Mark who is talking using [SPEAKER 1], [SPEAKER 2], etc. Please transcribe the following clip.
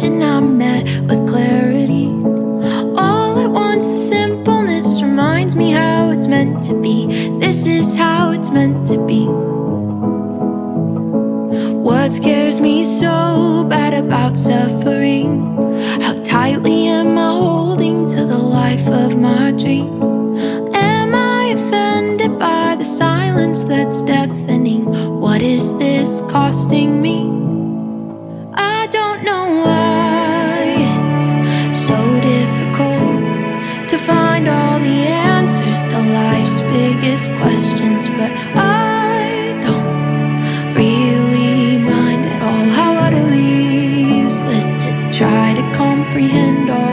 [SPEAKER 1] question, I'm met with clarity. All at once, the simpleness reminds me how it's meant to be. This is how it's meant to be. What scares me so bad about suffering? How tightly am I holding to the life of my dreams? Am I offended by the silence that's deafening? What is this costing me? I don't know why it's so difficult to find all the answers to life's biggest questions, but I don't really mind at all how utterly useless to try to comprehend all